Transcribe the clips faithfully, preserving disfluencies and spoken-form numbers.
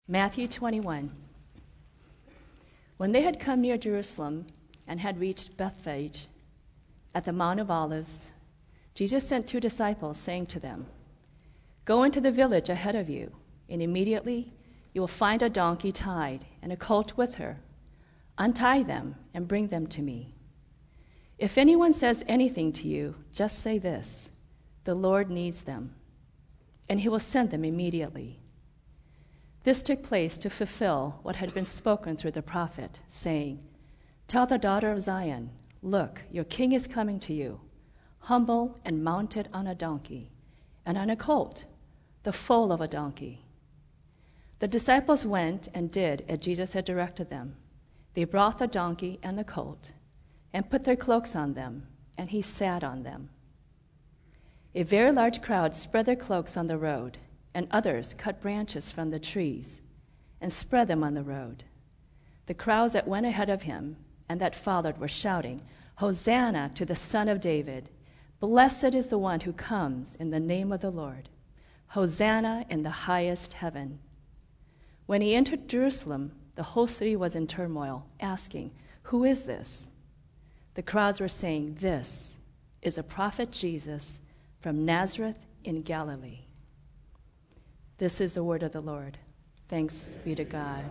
Matthew twenty-one. When they had come near Jerusalem and had reached Bethphage at the Mount of Olives, Jesus sent two disciples, saying to them, "Go into the village ahead of you, and immediately you will find a donkey tied and a colt with her. Untie them and bring them to me. If anyone says anything to you, just say this: 'The Lord needs them,' and he will send them immediately." This took place to fulfill what had been spoken through the prophet, saying, "Tell the daughter of Zion, look, your king is coming to you, humble and mounted on a donkey, and on a colt, the foal of a donkey." The disciples went and did as Jesus had directed them. They brought the donkey and the colt, and put their cloaks on them, and he sat on them. A very large crowd spread their cloaks on the road, and others cut branches from the trees and spread them on the road. The crowds that went ahead of him and that followed were shouting, "Hosanna to the Son of David! Blessed is the one who comes in the name of the Lord! Hosanna in the highest heaven!" When he entered Jerusalem, the whole city was in turmoil, asking, "Who is this?" The crowds were saying, "This is a prophet Jesus from Nazareth in Galilee." This is the word of the Lord. Thanks be to God.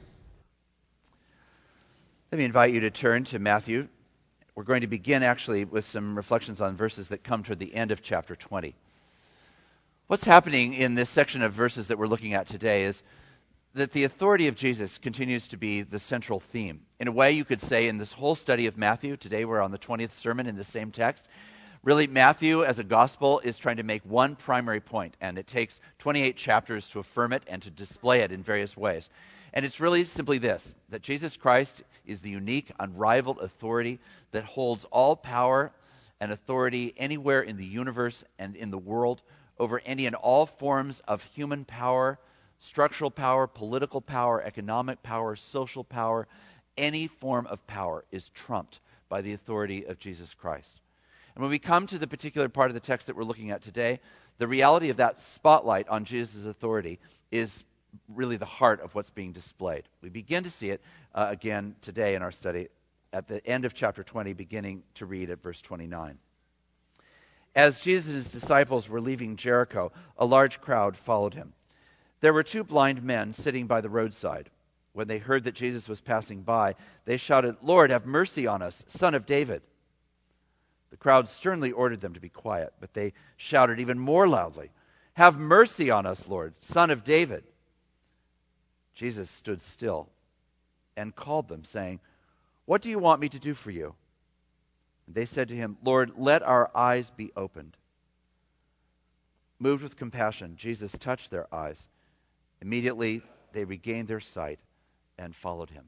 Let me invite you to turn to Matthew. We're going to begin actually with some reflections on verses that come toward the end of chapter twenty. What's happening in this section of verses that we're looking at today is that the authority of Jesus continues to be the central theme. In a way, you could say in this whole study of Matthew, today we're on the twentieth sermon in the same text, really Matthew as a gospel is trying to make one primary point, and it takes twenty-eight chapters to affirm it and to display it in various ways. And it's really simply this, that Jesus Christ is the unique, unrivaled authority that holds all power and authority anywhere in the universe and in the world over any and all forms of human power, structural power, political power, economic power, social power. Any form of power is trumped by the authority of Jesus Christ. And when we come to the particular part of the text that we're looking at today, the reality of that spotlight on Jesus' authority is really the heart of what's being displayed. We begin to see it uh, again today in our study at the end of chapter twenty, beginning to read at verse twenty-nine. As Jesus' disciples were leaving Jericho, a large crowd followed him. There were two blind men sitting by the roadside. When they heard that Jesus was passing by, they shouted, "Lord, have mercy on us, Son of David." The crowd sternly ordered them to be quiet, but they shouted even more loudly, "Have mercy on us, Lord, Son of David." Jesus stood still and called them, saying, "What do you want me to do for you?" And they said to him, "Lord, let our eyes be opened." Moved with compassion, Jesus touched their eyes. Immediately they regained their sight and followed him.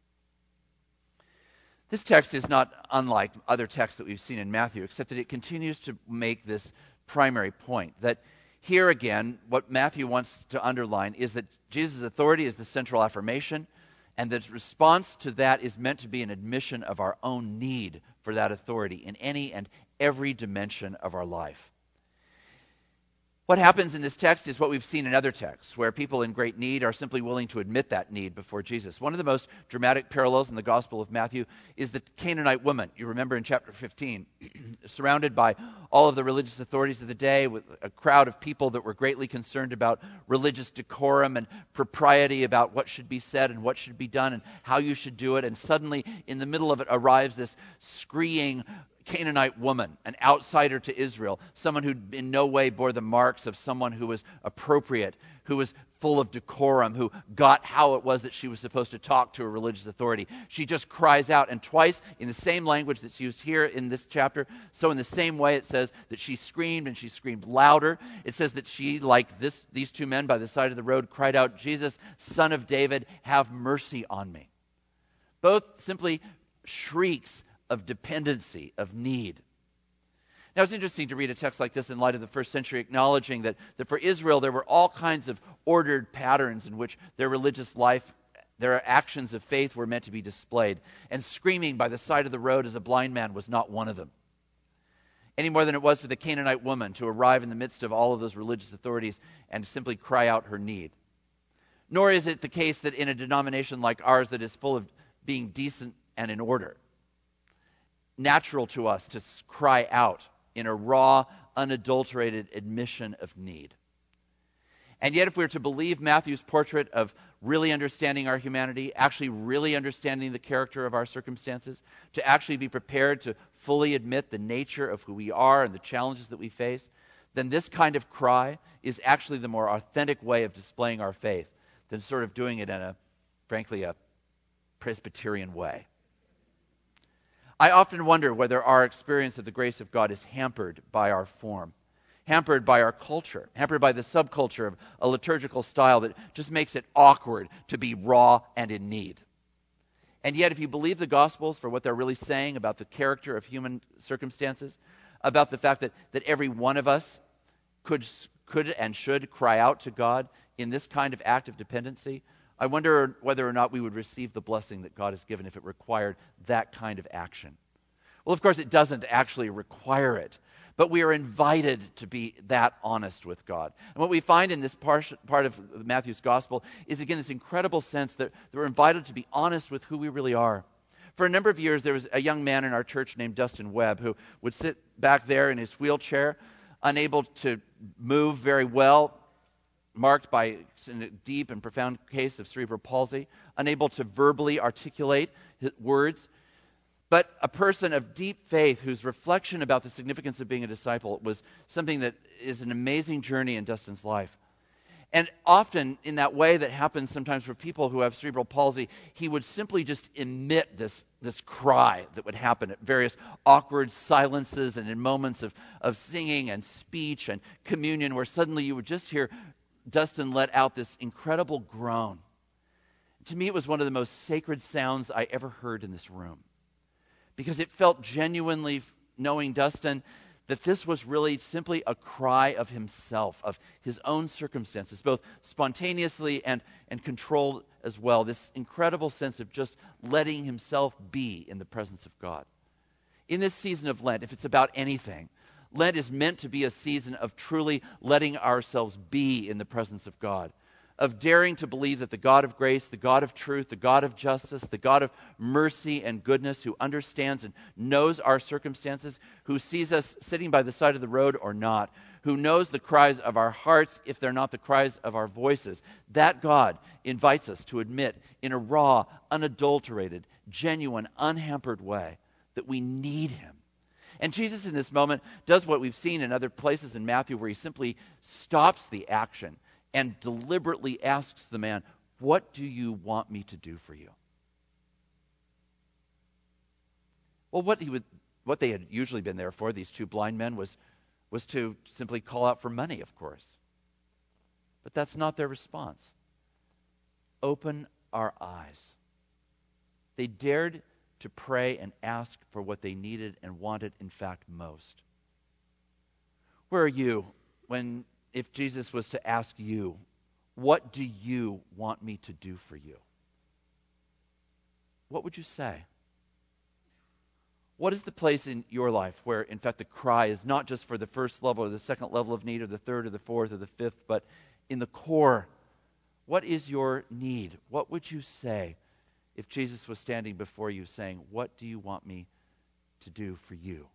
This text is not unlike other texts that we've seen in Matthew, except that it continues to make this primary point, that here again, what Matthew wants to underline is that Jesus' authority is the central affirmation, and the response to that is meant to be an admission of our own need for that authority in any and every dimension of our life. What happens in this text is what we've seen in other texts, where people in great need are simply willing to admit that need before Jesus. One of the most dramatic parallels in the Gospel of Matthew is the Canaanite woman. You remember in chapter fifteen, surrounded by all of the religious authorities of the day, with a crowd of people that were greatly concerned about religious decorum and propriety, about what should be said and what should be done and how you should do it. And suddenly, in the middle of it, arrives this screeing Canaanite woman, an outsider to Israel, someone who in no way bore the marks of someone who was appropriate, who was full of decorum, who got how it was that she was supposed to talk to a religious authority. She just cries out, and twice in the same language that's used here in this chapter, so in the same way it says that she screamed, and she screamed louder. It says that she, like this, these two men by the side of the road, cried out, "Jesus, Son of David, have mercy on me." Both simply shrieks of dependency, of need. Now, it's interesting to read a text like this in light of the first century, acknowledging that, that for Israel there were all kinds of ordered patterns in which their religious life, their actions of faith were meant to be displayed. And screaming by the side of the road as a blind man was not one of them. Any more than it was for the Canaanite woman to arrive in the midst of all of those religious authorities and simply cry out her need. Nor is it the case that in a denomination like ours that is full of being decent and in order, natural to us to cry out in a raw, unadulterated admission of need. And yet, if we were to believe Matthew's portrait of really understanding our humanity, actually really understanding the character of our circumstances, to actually be prepared to fully admit the nature of who we are and the challenges that we face, then this kind of cry is actually the more authentic way of displaying our faith than sort of doing it in a, frankly, a Presbyterian way. I often wonder whether our experience of the grace of God is hampered by our form, hampered by our culture, hampered by the subculture of a liturgical style that just makes it awkward to be raw and in need. And yet, if you believe the Gospels for what they're really saying about the character of human circumstances, about the fact that, that every one of us could, could and should cry out to God in this kind of act of dependency, I wonder whether or not we would receive the blessing that God has given if it required that kind of action. Well, of course, it doesn't actually require it, but we are invited to be that honest with God. And what we find in this part of Matthew's gospel is, again, this incredible sense that we're invited to be honest with who we really are. For a number of years, there was a young man in our church named Dustin Webb who would sit back there in his wheelchair, unable to move very well, marked by a deep and profound case of cerebral palsy, unable to verbally articulate his words, but a person of deep faith whose reflection about the significance of being a disciple was something that is an amazing journey in Dustin's life. And often, in that way that happens sometimes for people who have cerebral palsy, he would simply just emit this, this cry that would happen at various awkward silences and in moments of, of singing and speech and communion, where suddenly you would just hear Dustin let out this incredible groan. To me, it was one of the most sacred sounds I ever heard in this room, because it felt genuinely, knowing Dustin, that this was really simply a cry of himself, of his own circumstances, both spontaneously and, and controlled as well. This incredible sense of just letting himself be in the presence of God. In this season of Lent, if it's about anything, Lent is meant to be a season of truly letting ourselves be in the presence of God, of daring to believe that the God of grace, the God of truth, the God of justice, the God of mercy and goodness, who understands and knows our circumstances, who sees us sitting by the side of the road or not, who knows the cries of our hearts if they're not the cries of our voices, that God invites us to admit in a raw, unadulterated, genuine, unhampered way that we need him. And Jesus in this moment does what we've seen in other places in Matthew, where he simply stops the action and deliberately asks the man, "What do you want me to do for you?" Well, what he would, what they had usually been there for, these two blind men, was, was to simply call out for money, of course. But that's not their response. Open our eyes. They dared to pray and ask for what they needed and wanted, in fact, most. Where are you when, if Jesus was to ask you, what do you want me to do for you? What would you say? What is the place in your life where, in fact, the cry is not just for the first level or the second level of need or the third or the fourth or the fifth, but in the core? What is your need? What would you say if Jesus was standing before you saying, "What do you want me to do for you?"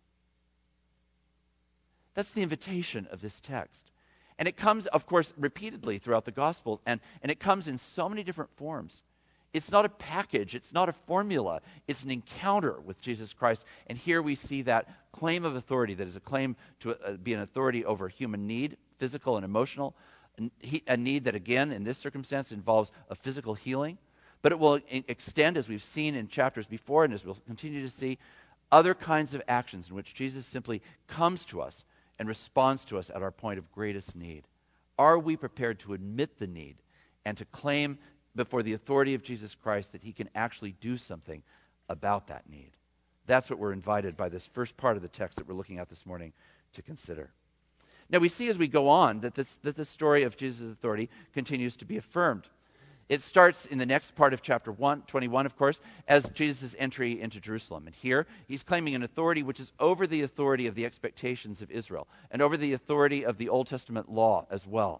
That's the invitation of this text. And it comes, of course, repeatedly throughout the Gospels, and, and it comes in so many different forms. It's not a package. It's not a formula. It's an encounter with Jesus Christ. And here we see that claim of authority that is a claim to uh, be an authority over human need, physical and emotional, a need that, again, in this circumstance involves a physical healing. But it will extend, as we've seen in chapters before, and as we'll continue to see, other kinds of actions in which Jesus simply comes to us and responds to us at our point of greatest need. Are we prepared to admit the need and to claim before the authority of Jesus Christ that he can actually do something about that need? That's what we're invited by this first part of the text that we're looking at this morning to consider. Now, we see as we go on that this, that the story of Jesus' authority continues to be affirmed. It starts in the next part of chapter one, twenty-one, of course, as Jesus' entry into Jerusalem. And here, he's claiming an authority which is over the authority of the expectations of Israel and over the authority of the Old Testament law as well.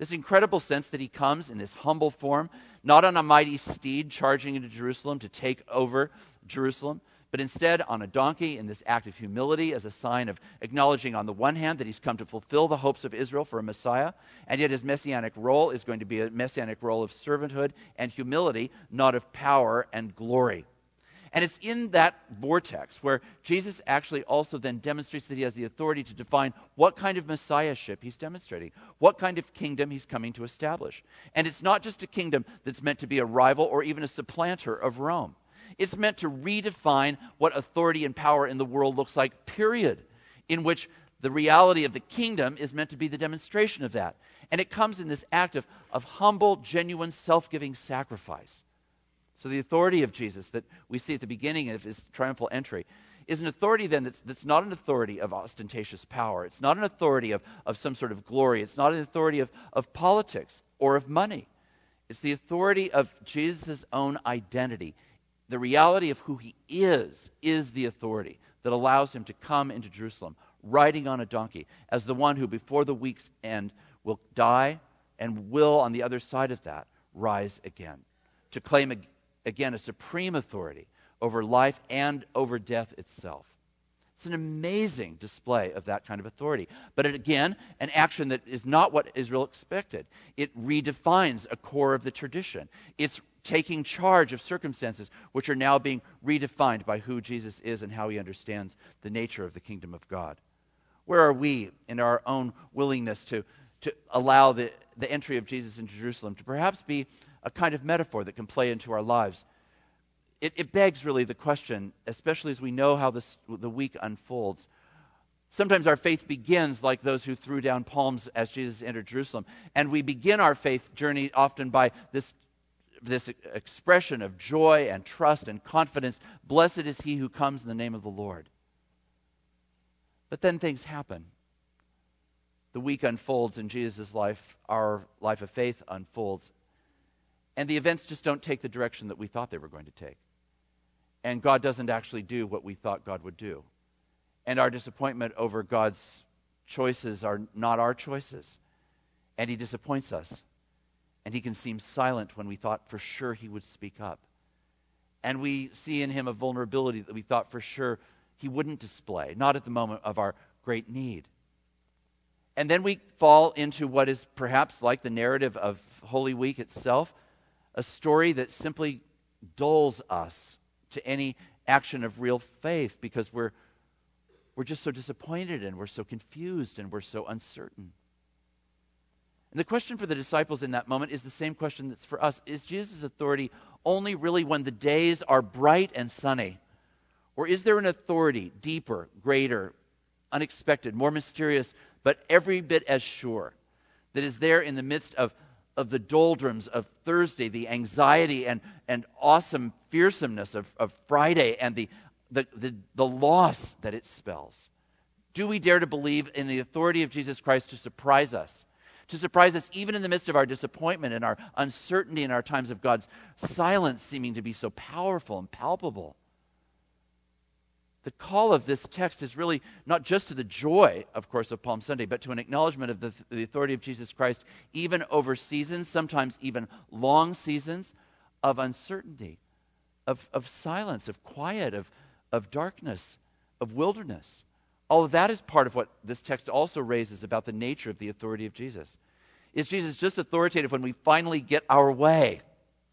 This incredible sense that he comes in this humble form, not on a mighty steed charging into Jerusalem to take over Jerusalem, but instead on a donkey in this act of humility as a sign of acknowledging on the one hand that he's come to fulfill the hopes of Israel for a Messiah, and yet his messianic role is going to be a messianic role of servanthood and humility, not of power and glory. And it's in that vortex where Jesus actually also then demonstrates that he has the authority to define what kind of messiahship he's demonstrating, what kind of kingdom he's coming to establish. And it's not just a kingdom that's meant to be a rival or even a supplanter of Rome. It's meant to redefine what authority and power in the world looks like, period, in which the reality of the kingdom is meant to be the demonstration of that. And it comes in this act of, of humble, genuine, self-giving sacrifice. So the authority of Jesus that we see at the beginning of his triumphal entry is an authority then that's, that's not an authority of ostentatious power. It's not an authority of, of some sort of glory. It's not an authority of, of politics or of money. It's the authority of Jesus' own identity. The reality of who he is, is the authority that allows him to come into Jerusalem, riding on a donkey, as the one who before the week's end will die and will, on the other side of that, rise again, to claim ag- again a supreme authority over life and over death itself. It's an amazing display of that kind of authority. But it, again, an action that is not what Israel expected. It redefines a core of the tradition. It's taking charge of circumstances which are now being redefined by who Jesus is and how he understands the nature of the kingdom of God. Where are we in our own willingness to, to allow the, the entry of Jesus into Jerusalem to perhaps be a kind of metaphor that can play into our lives? It, it begs really the question, especially as we know how this, the week unfolds. Sometimes our faith begins like those who threw down palms as Jesus entered Jerusalem. And we begin our faith journey often by this this expression of joy and trust and confidence. Blessed is he who comes in the name of the Lord. But then things happen. The week unfolds in Jesus' life. Our life of faith unfolds. And the events just don't take the direction that we thought they were going to take. And God doesn't actually do what we thought God would do. And our disappointment over God's choices are not our choices. And he disappoints us. And he can seem silent when we thought for sure he would speak up. And we see in him a vulnerability that we thought for sure he wouldn't display, not at the moment of our great need. And then we fall into what is perhaps like the narrative of Holy Week itself, a story that simply dulls us to any action of real faith because we're, we're just so disappointed and we're so confused and we're so uncertain. And the question for the disciples in that moment is the same question that's for us. Is Jesus' authority only really when the days are bright and sunny? Or is there an authority deeper, greater, unexpected, more mysterious, but every bit as sure, that is there in the midst of, of the doldrums of Thursday, the anxiety and, and awesome fearsomeness of, of Friday, and the, the, the, the loss that it spells? Do we dare to believe in the authority of Jesus Christ to surprise us? To surprise us even in the midst of our disappointment and our uncertainty and our times of God's silence seeming to be so powerful and palpable. The call of this text is really not just to the joy, of course, of Palm Sunday, but to an acknowledgement of the, the authority of Jesus Christ, even over seasons, sometimes even long seasons of uncertainty, of, of silence, of quiet, of, of darkness, of wilderness. All of that is part of what this text also raises about the nature of the authority of Jesus. Is Jesus just authoritative when we finally get our way?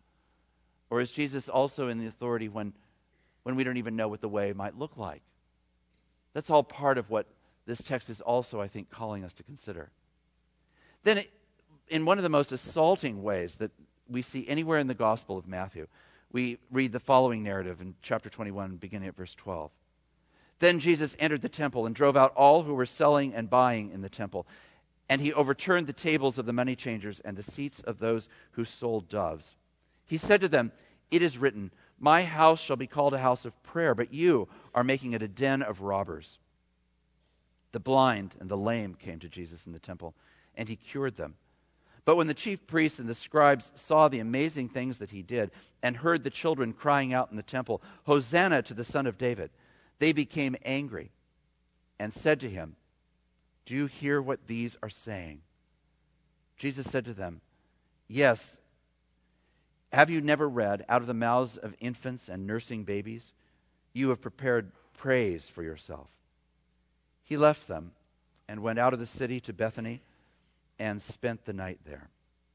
Or is Jesus also in the authority when, when we don't even know what the way might look like? That's all part of what this text is also, I think, calling us to consider. Then, it, in one of the most assaulting ways that we see anywhere in the Gospel of Matthew, we read the following narrative in chapter twenty-one, beginning at verse twelve. Then Jesus entered the temple and drove out all who were selling and buying in the temple. And he overturned the tables of the money changers and the seats of those who sold doves. He said to them, "It is written, my house shall be called a house of prayer, but you are making it a den of robbers." The blind and the lame came to Jesus in the temple, and he cured them. But when the chief priests and the scribes saw the amazing things that he did and heard the children crying out in the temple, "Hosanna to the Son of David," they became angry and said to him, "Do you hear what these are saying?" Jesus said to them, "Yes, have you never read, out of the mouths of infants and nursing babies, you have prepared praise for yourself?" He left them and went out of the city to Bethany and spent the night there.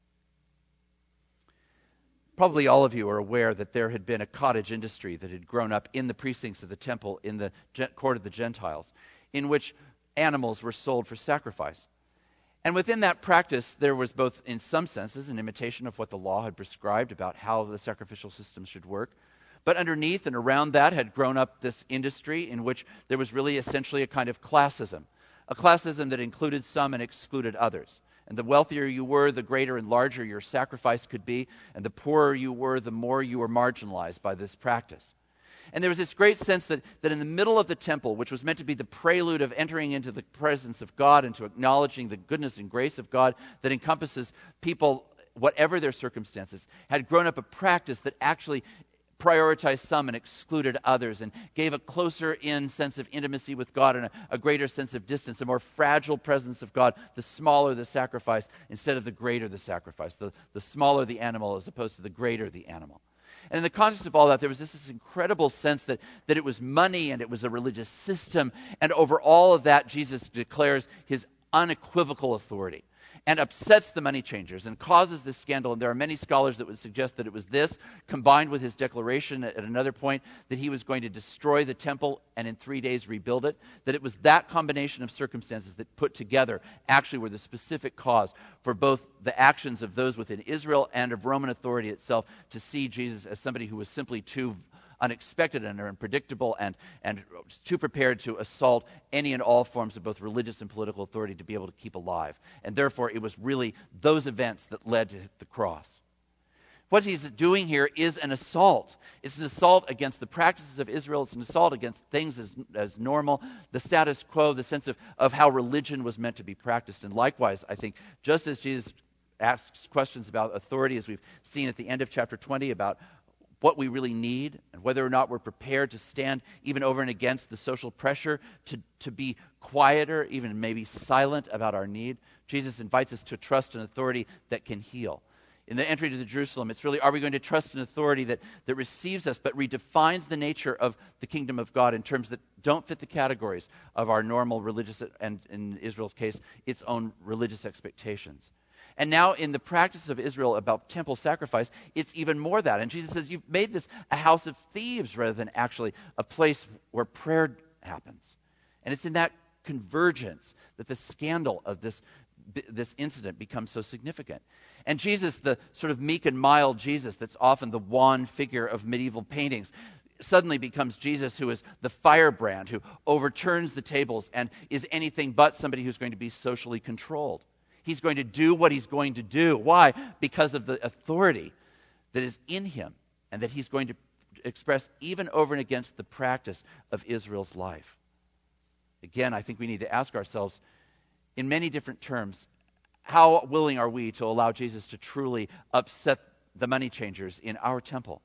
Probably all of you are aware that there had been a cottage industry that had grown up in the precincts of the temple in the court of the Gentiles, in which animals were sold for sacrifice. And within that practice, there was both, in some senses, an imitation of what the law had prescribed about how the sacrificial system should work. But underneath and around that had grown up this industry in which there was really essentially a kind of classism, a classism that included some and excluded others. And the wealthier you were, the greater and larger your sacrifice could be, and the poorer you were, the more you were marginalized by this practice. And there was this great sense that, that in the middle of the temple, which was meant to be the prelude of entering into the presence of God and to acknowledging the goodness and grace of God that encompasses people, whatever their circumstances, had grown up a practice that actually prioritized some and excluded others and gave a closer-in sense of intimacy with God and a, a greater sense of distance, a more fragile presence of God, the smaller the sacrifice instead of the greater the sacrifice, the, the smaller the animal as opposed to the greater the animal. And in the context of all that, there was this, this incredible sense that, that it was money and it was a religious system, and over all of that, Jesus declares his unequivocal authority and upsets the money changers and causes this scandal. And there are many scholars that would suggest that it was this, combined with his declaration at, at another point that he was going to destroy the temple and in three days rebuild it, that it was that combination of circumstances that put together actually were the specific cause for both the actions of those within Israel and of Roman authority itself to see Jesus as somebody who was simply too unexpected and unpredictable and, and too prepared to assault any and all forms of both religious and political authority to be able to keep alive. And therefore, it was really those events that led to the cross. What he's doing here is an assault. It's an assault against the practices of Israel. It's an assault against things as, as normal, the status quo, the sense of, of how religion was meant to be practiced. And likewise, I think, just as Jesus asks questions about authority, as we've seen at the end of chapter twenty, about what we really need and whether or not we're prepared to stand even over and against the social pressure to, to be quieter, even maybe silent about our need. Jesus invites us to trust an authority that can heal. In the entry to the Jerusalem, it's really, are we going to trust an authority that, that receives us but redefines the nature of the kingdom of God in terms that don't fit the categories of our normal religious, and in Israel's case, its own religious expectations. And now in the practice of Israel about temple sacrifice, it's even more that. And Jesus says, you've made this a house of thieves rather than actually a place where prayer happens. And it's in that convergence that the scandal of this, this incident becomes so significant. And Jesus, the sort of meek and mild Jesus that's often the wan figure of medieval paintings, suddenly becomes Jesus who is the firebrand, who overturns the tables and is anything but somebody who's going to be socially controlled. He's going to do what he's going to do. Why? Because of the authority that is in him and that he's going to express even over and against the practice of Israel's life. Again, I think we need to ask ourselves in many different terms, how willing are we to allow Jesus to truly upset the money changers in our temple?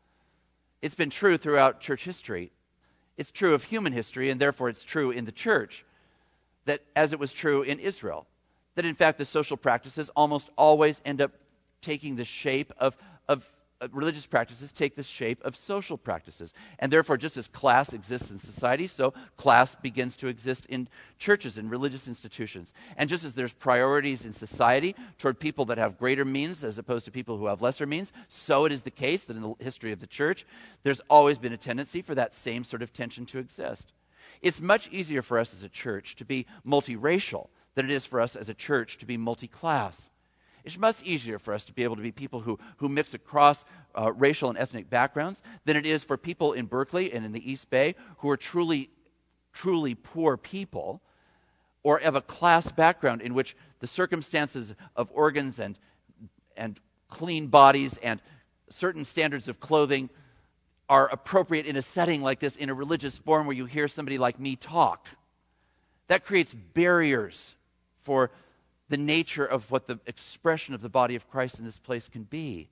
It's been true throughout church history. It's true of human history, and therefore it's true in the church, that as it was true in Israel, that in fact the social practices almost always end up taking the shape of, of uh, religious practices take the shape of social practices. And therefore, just as class exists in society, so class begins to exist in churches and religious institutions. And just as there's priorities in society toward people that have greater means as opposed to people who have lesser means, so it is the case that in the history of the church, there's always been a tendency for that same sort of tension to exist. It's much easier for us as a church to be multiracial than it is for us as a church to be multi-class. It's much easier for us to be able to be people who, who mix across uh, racial and ethnic backgrounds than it is for people in Berkeley and in the East Bay who are truly, truly poor people or have a class background in which the circumstances of organs and, and clean bodies and certain standards of clothing are appropriate in a setting like this, in a religious forum where you hear somebody like me talk. That creates barriers for the nature of what the expression of the body of Christ in this place can be.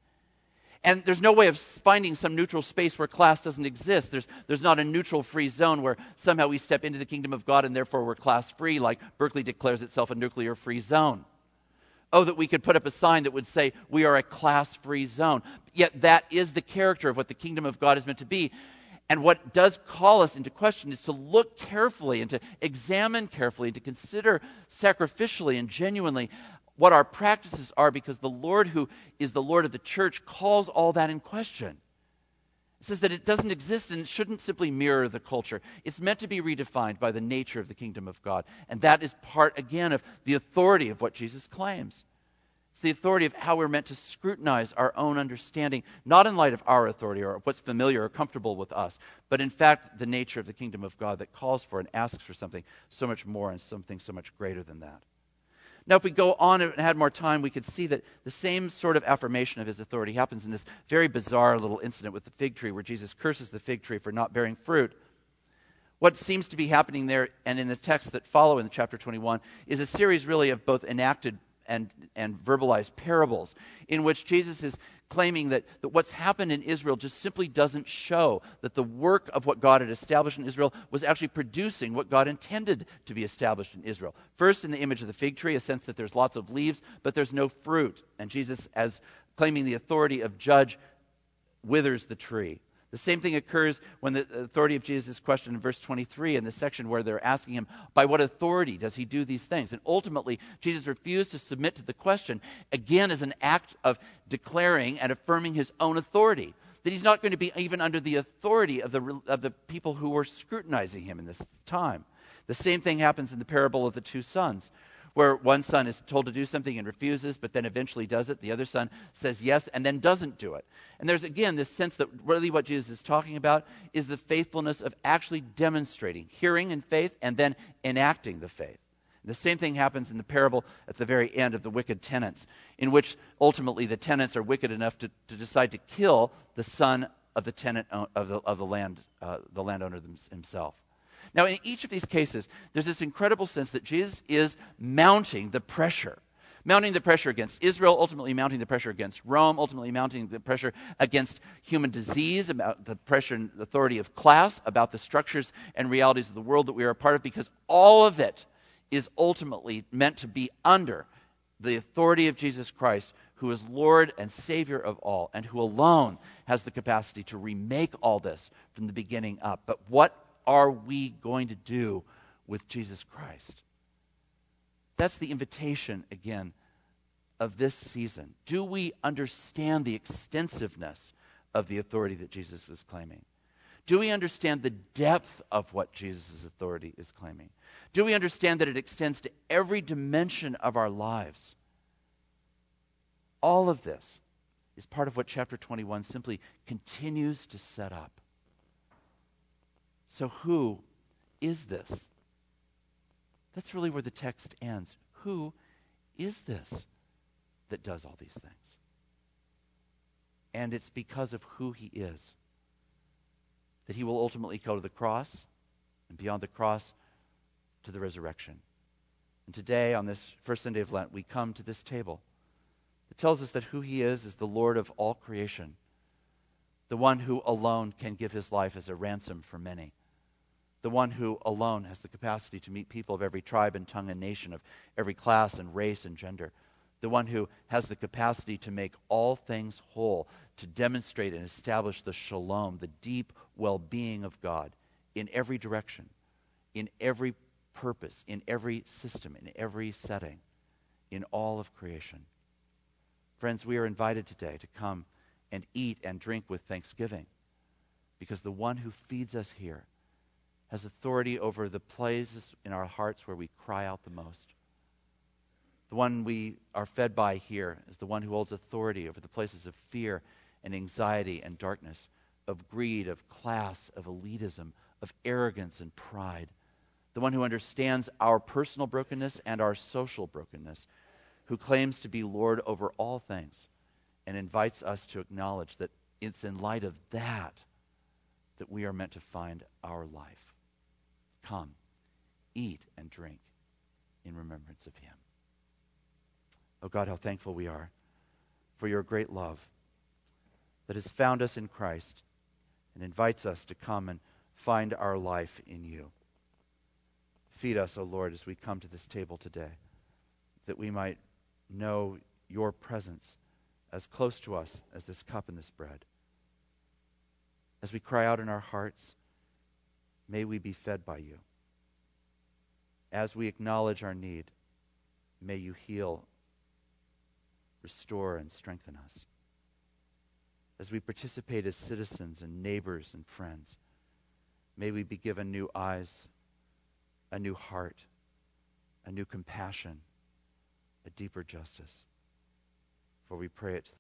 And there's no way of finding some neutral space where class doesn't exist. There's, there's not a neutral free zone where somehow we step into the kingdom of God and therefore we're class free, like Berkeley declares itself a nuclear free zone. Oh, that we could put up a sign that would say we are a class-free zone. Yet that is the character of what the kingdom of God is meant to be. And what does call us into question is to look carefully and to examine carefully and to consider sacrificially and genuinely what our practices are, because the Lord, who is the Lord of the church, calls all that in question. It says that it doesn't exist and it shouldn't simply mirror the culture. It's meant to be redefined by the nature of the kingdom of God. And that is part, again, of the authority of what Jesus claims. It's the authority of how we're meant to scrutinize our own understanding, not in light of our authority or what's familiar or comfortable with us, but in fact the nature of the kingdom of God that calls for and asks for something so much more and something so much greater than that. Now, if we go on and had more time, we could see that the same sort of affirmation of his authority happens in this very bizarre little incident with the fig tree, where Jesus curses the fig tree for not bearing fruit. What seems to be happening there, and in the texts that follow in chapter twenty-one, is a series really of both enacted and, and verbalized parables, in which Jesus is claiming that, that what's happened in Israel just simply doesn't show that the work of what God had established in Israel was actually producing what God intended to be established in Israel. First, in the image of the fig tree, a sense that there's lots of leaves, but there's no fruit. And Jesus, as claiming the authority of judge, withers the tree. The same thing occurs when the authority of Jesus is questioned in verse twenty-three, in the section where they're asking him, by what authority does he do these things? And ultimately, Jesus refused to submit to the question, again as an act of declaring and affirming his own authority, that he's not going to be even under the authority of the, of the people who were scrutinizing him in this time. The same thing happens in the parable of the two sons, where one son is told to do something and refuses, but then eventually does it. The other son says yes and then doesn't do it. And there's, again, this sense that really what Jesus is talking about is the faithfulness of actually demonstrating, hearing in faith, and then enacting the faith. The same thing happens in the parable at the very end of the wicked tenants, in which ultimately the tenants are wicked enough to, to decide to kill the son of the tenant of the, of the land, uh, the landowner himself. Now, in each of these cases, there's this incredible sense that Jesus is mounting the pressure. Mounting the pressure against Israel, ultimately mounting the pressure against Rome, ultimately mounting the pressure against human disease, about the pressure and authority of class, about the structures and realities of the world that we are a part of, because all of it is ultimately meant to be under the authority of Jesus Christ, who is Lord and Savior of all, and who alone has the capacity to remake all this from the beginning up. But what are we going to do with Jesus Christ? That's the invitation, again, of this season. Do we understand the extensiveness of the authority that Jesus is claiming? Do we understand the depth of what Jesus' authority is claiming? Do we understand that it extends to every dimension of our lives? All of this is part of what chapter twenty-one simply continues to set up. So who is this? That's really where the text ends. Who is this that does all these things? And it's because of who he is that he will ultimately go to the cross, and beyond the cross to the resurrection. And today, on this first Sunday of Lent, we come to this table that tells us that who he is is the Lord of all creation, the one who alone can give his life as a ransom for many, the one who alone has the capacity to meet people of every tribe and tongue and nation, of every class and race and gender, the one who has the capacity to make all things whole, to demonstrate and establish the shalom, the deep well-being of God in every direction, in every purpose, in every system, in every setting, in all of creation. Friends, we are invited today to come and eat and drink with thanksgiving, because the one who feeds us here has authority over the places in our hearts where we cry out the most. The one we are fed by here is the one who holds authority over the places of fear and anxiety and darkness, of greed, of class, of elitism, of arrogance and pride. The one who understands our personal brokenness and our social brokenness, who claims to be Lord over all things and invites us to acknowledge that it's in light of that that we are meant to find our life. Come, eat and drink in remembrance of him. Oh God, how thankful we are for your great love that has found us in Christ and invites us to come and find our life in you. Feed us, O Lord, as we come to this table today, that we might know your presence as close to us as this cup and this bread. As we cry out in our hearts, may we be fed by you. As we acknowledge our need, may you heal, restore, and strengthen us. As we participate as citizens and neighbors and friends, may we be given new eyes, a new heart, a new compassion, a deeper justice. For we pray it